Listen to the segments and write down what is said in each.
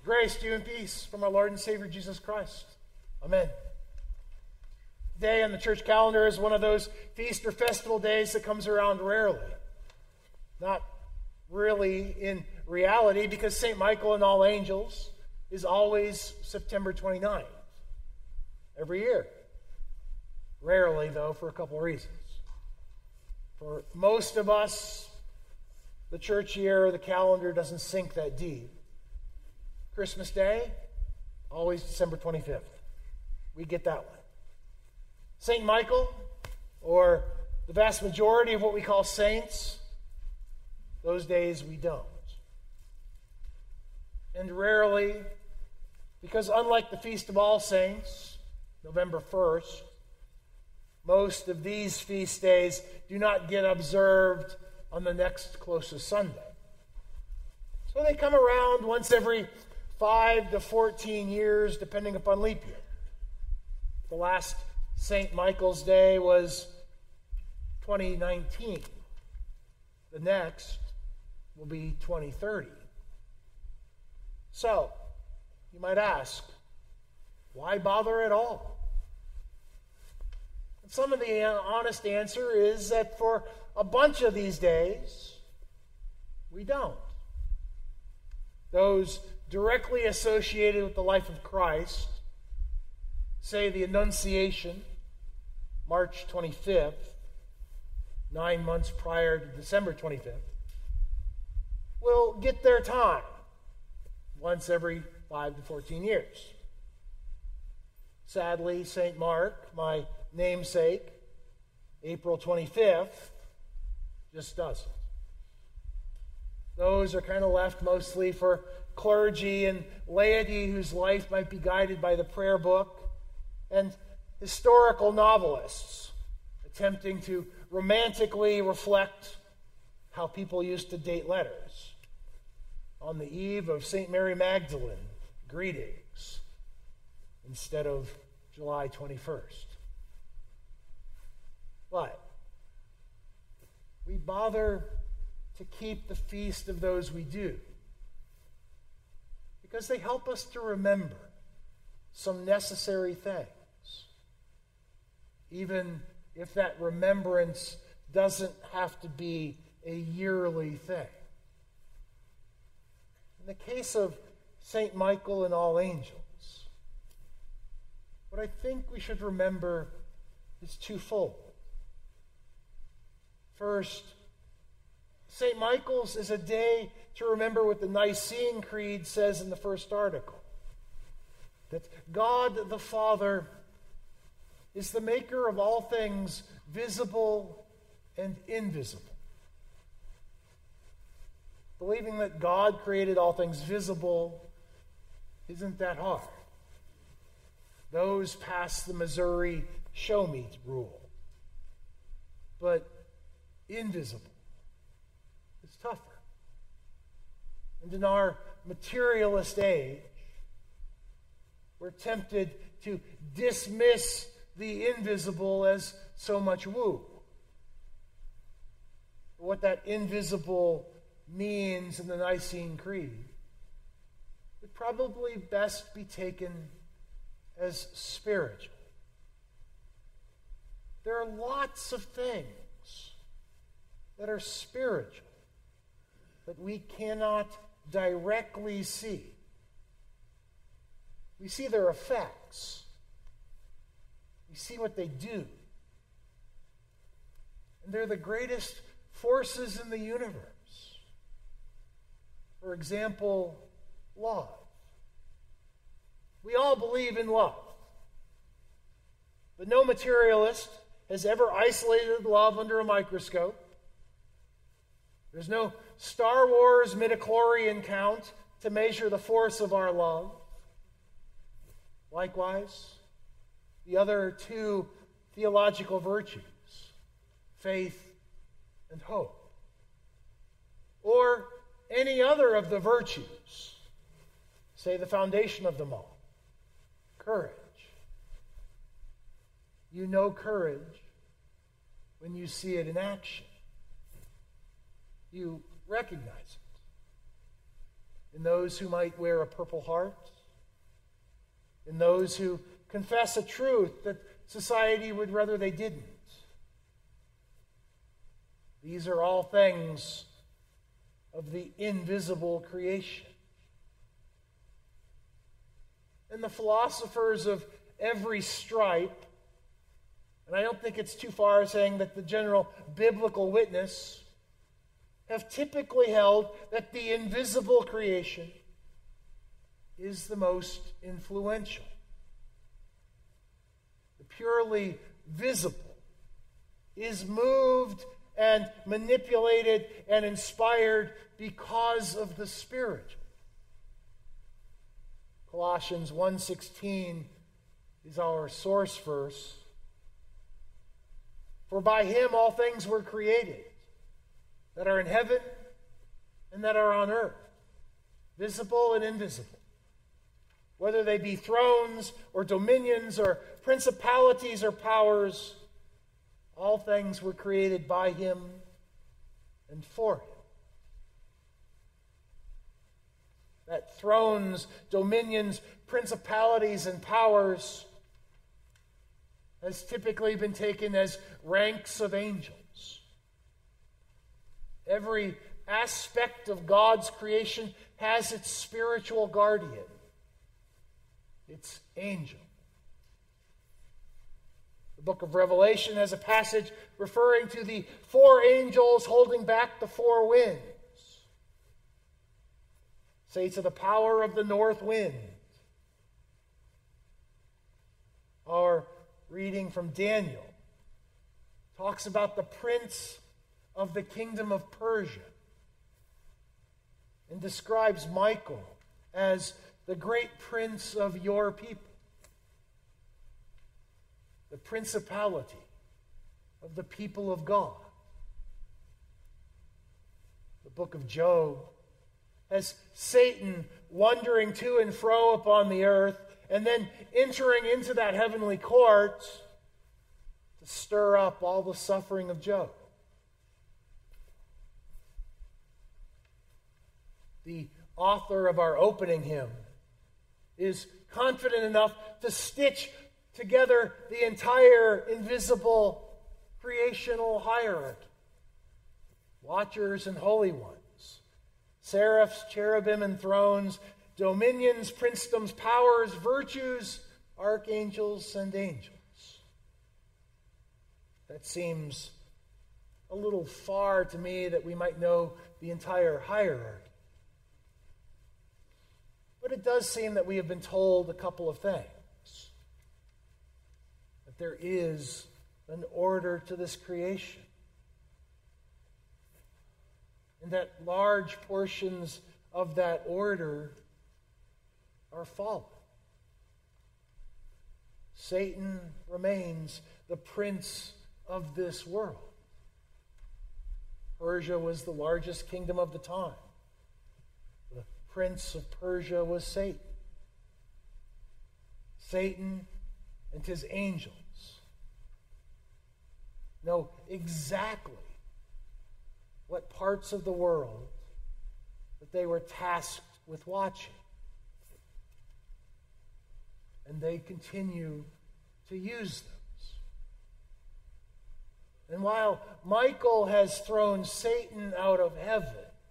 Grace to you and peace from our Lord and Savior Jesus Christ. Amen. Today on the church calendar is one of those feast or festival days that comes around rarely. Not really in reality, because St. Michael and All Angels is always September 29th every year. Rarely, though, for a couple reasons. For most of us, the church year, the calendar doesn't sink that deep. Christmas Day, always December 25th. We get that one. St. Michael, or the vast majority of what we call saints, those days we don't. And rarely, because unlike the Feast of All Saints, November 1st, most of these feast days do not get observed on the next closest Sunday. So they come around once every 5 to 14 years, depending upon leap year. The last St. Michael's Day was 2019. The next will be 2030. So, you might ask, why bother at all? And some of the honest answer is that for a bunch of these days, we don't. Those directly associated with the life of Christ, say the Annunciation, March 25th, 9 months prior to December 25th, will get their time once every 5 to 14 years. Sadly, St. Mark, my namesake, April 25th, just doesn't. Those are kind of left mostly for clergy and laity whose life might be guided by the prayer book, and historical novelists attempting to romantically reflect how people used to date letters. On the eve of St. Mary Magdalene, greetings, instead of July 21st. But we bother to keep the feast of those we do because they help us to remember some necessary things, even if that remembrance doesn't have to be a yearly thing. In the case of St. Michael and All Angels, what I think we should remember is twofold. First, St. Michael's is a day to remember what the Nicene Creed says in the first article, that God the Father is the maker of all things visible and invisible. Believing that God created all things visible isn't that hard. Those pass the Missouri show me rule. But invisible is tougher. And in our materialist age, we're tempted to dismiss the invisible as so much woo. What that invisible means in the Nicene Creed would probably best be taken as spiritual. There are lots of things that are spiritual that we cannot directly see. We see their effects. We see what they do. And they're the greatest forces in the universe. For example, love. We all believe in love. But no materialist has ever isolated love under a microscope. There's no Star Wars midichlorian count to measure the force of our love. Likewise, the other two theological virtues, faith and hope, or any other of the virtues, say the foundation of them all, courage. You know courage when you see it in action. You recognize it. in those who might wear a purple heart, in those who confess a truth that society would rather they didn't. These are all things of the invisible creation. And the philosophers of every stripe, and I don't think it's too far saying that the general biblical witness, have typically held that the invisible creation is the most influential. The purely visible is moved and manipulated and inspired because of the spiritual. Colossians 1:16 is our source verse. For by him all things were created, that are in heaven and that are on earth, visible and invisible. Whether they be thrones or dominions or principalities or powers, all things were created by him and for him. That thrones, dominions, principalities, and powers has typically been taken as ranks of angels. Every aspect of God's creation has its spiritual guardian, its angel. The book of Revelation has a passage referring to the 4 angels holding back the 4 winds. Say to the power of the north wind. Our reading from Daniel talks about the prince of the kingdom of Persia and describes Michael as the great prince of your people, the principality of the people of God. The book of Job has Satan wandering to and fro upon the earth and then entering into that heavenly court to stir up all the suffering of Job. The author of our opening hymn is confident enough to stitch together the entire invisible creational hierarchy. Watchers and holy ones, seraphs, cherubim, and thrones, dominions, princedoms, powers, virtues, archangels, and angels. That seems a little far to me that we might know the entire hierarchy. But it does seem that we have been told a couple of things. That there is an order to this creation. And that large portions of that order are fallen. Satan remains the prince of this world. Persia was the largest kingdom of the time. The prince of Persia was Satan. Satan and his angels know exactly what parts of the world that they were tasked with watching. And they continue to use those. And while Michael has thrown Satan out of heaven,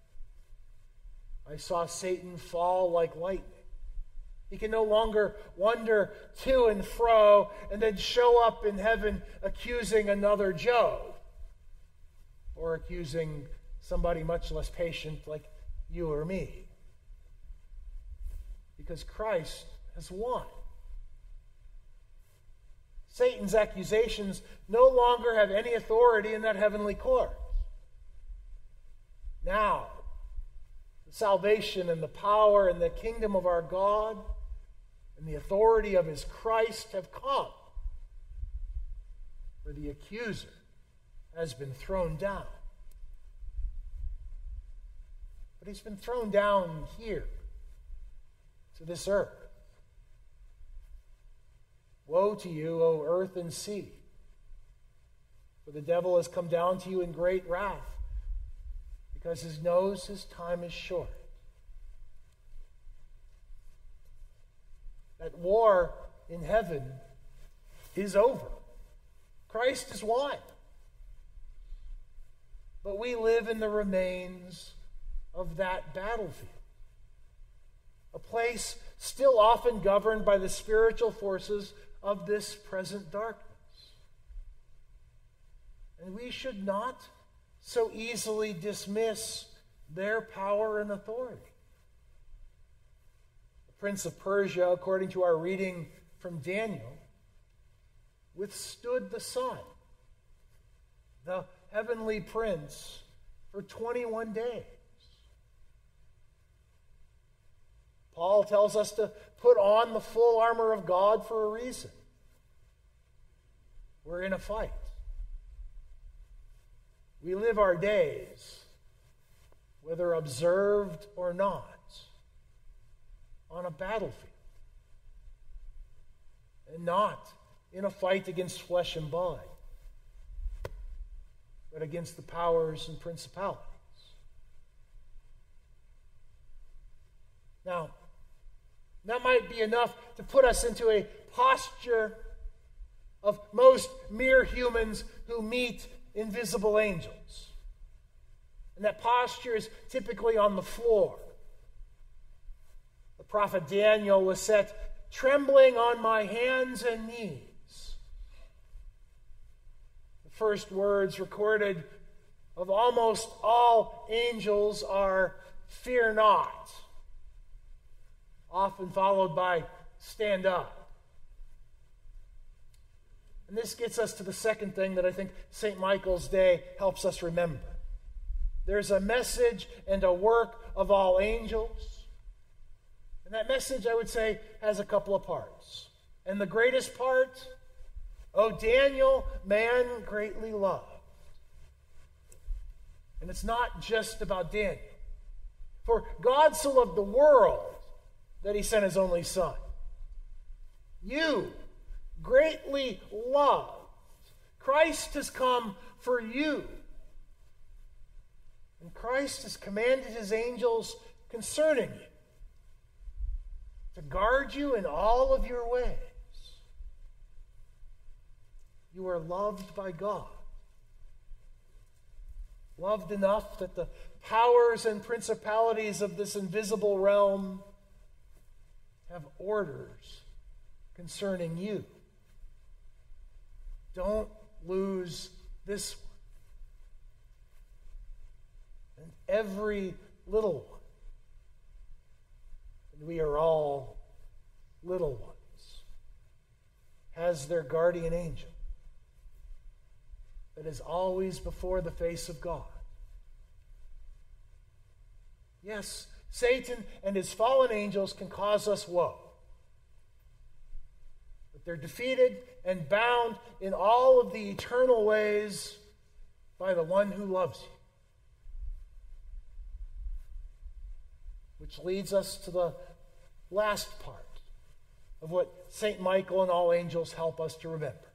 I saw Satan fall like lightning. He can no longer wander to and fro and then show up in heaven accusing another Job or accusing somebody much less patient like you or me. Because Christ has won. Satan's accusations no longer have any authority in that heavenly court. Now, the salvation and the power and the kingdom of our God and the authority of his Christ have come, for the accuser has been thrown down. But he's been thrown down here, to this earth. Woe to you, O earth and sea, for the devil has come down to you in great wrath, because he knows his time is short. that war in heaven is over. Christ is won. But we live in the remains of that battlefield, a place still often governed by the spiritual forces of this present darkness. And we should not so easily dismiss their power and authority. The prince of Persia, according to our reading from Daniel, withstood the sun, the heavenly prince, for 21 days. Paul tells us to put on the full armor of God for a reason. We're in a fight. We live our days, whether observed or not, on a battlefield, and not in a fight against flesh and blood, but against the powers and principalities. Now, that might be enough to put us into a posture of most mere humans who meet invisible angels. And that posture is typically on the floor. The prophet Daniel was set trembling on my hands and knees. The first words recorded of almost all angels are, "Fear not," often followed by "stand up." And this gets us to the second thing that I think St. Michael's Day helps us remember. There's a message and a work of all angels. And that message, I would say, has a couple of parts. And the greatest part, "O Daniel, man greatly loved." And it's not just about Daniel. For God so loved the world that he sent his only Son. You, greatly loved. Christ has come for you. And Christ has commanded his angels concerning you to guard you in all of your ways. You are loved by God. Loved enough that the powers and principalities of this invisible realm have orders concerning you. Don't lose this one. And every little one. And we are all little ones. Has their guardian angel that is always before the face of God. Yes, Satan and his fallen angels can cause us woe. But they're defeated and bound in all of the eternal ways by the one who loves you. Which leads us to the last part of what St. Michael and all angels help us to remember.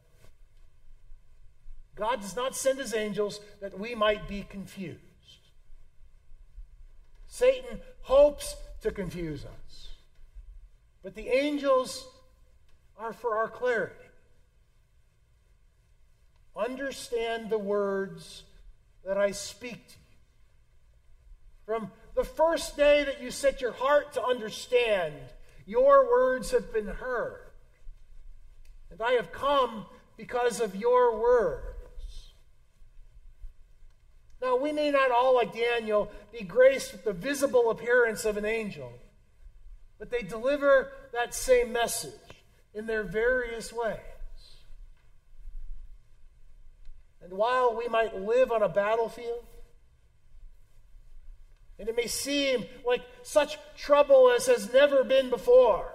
God does not send his angels that we might be confused. Satan hopes to confuse us. But the angels are for our clarity. Understand the words that I speak to you. From the first day that you set your heart to understand, your words have been heard. And I have come because of your words. Now, we may not all, like Daniel, be graced with the visible appearance of an angel, but they deliver that same message in their various ways. And while we might live on a battlefield, and it may seem like such trouble as has never been before,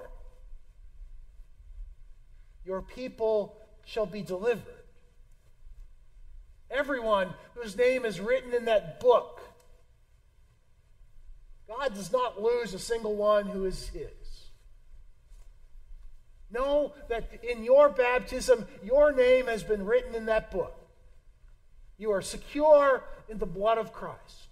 your people shall be delivered. Everyone whose name is written in that book, God does not lose a single one who is his. Know that in your baptism, your name has been written in that book. You are secure in the blood of Christ.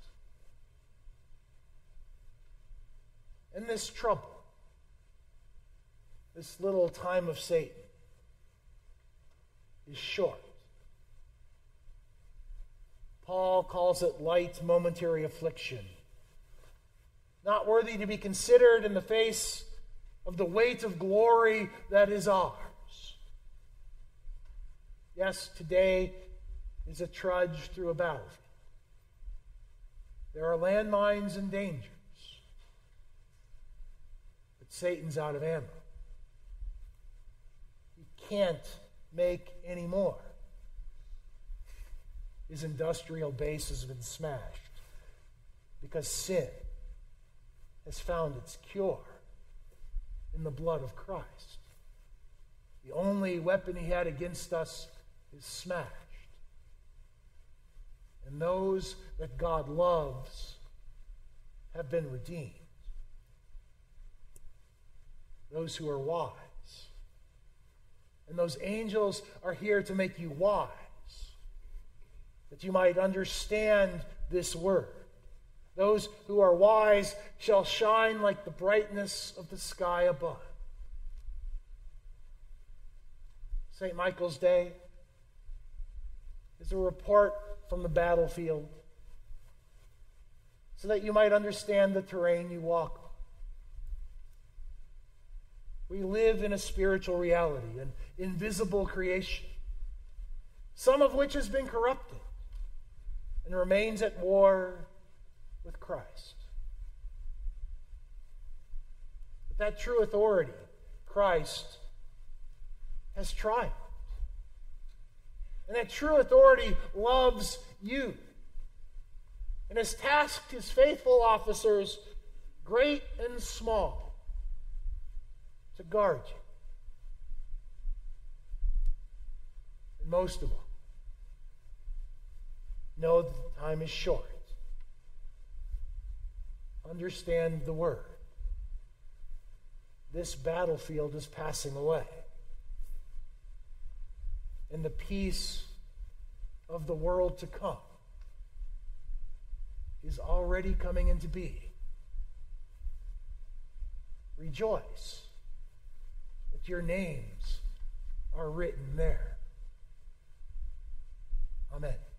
And this trouble, this little time of Satan is short. Paul calls it light, momentary affliction, not worthy to be considered in the face of the weight of glory that is ours. Yes, today is a trudge through a battlefield. There are landmines and dangers, but Satan's out of ammo. He can't make any more. His industrial base has been smashed because sin has found its cure in the blood of Christ. The only weapon he had against us is smashed. And those that God loves have been redeemed. Those who are wise. And those angels are here to make you wise, that you might understand this word. Those who are wise shall shine like the brightness of the sky above. St. Michael's Day is a report from the battlefield so that you might understand the terrain you walk on. We live in a spiritual reality, an invisible creation, some of which has been corrupted and remains at war with Christ. But that true authority, Christ, has triumphed. And that true authority loves you and has tasked his faithful officers, great and small, to guard you. And most of all, know that the time is short. Understand the word. This battlefield is passing away. And the peace of the world to come is already coming into being. Rejoice that your names are written there. Amen.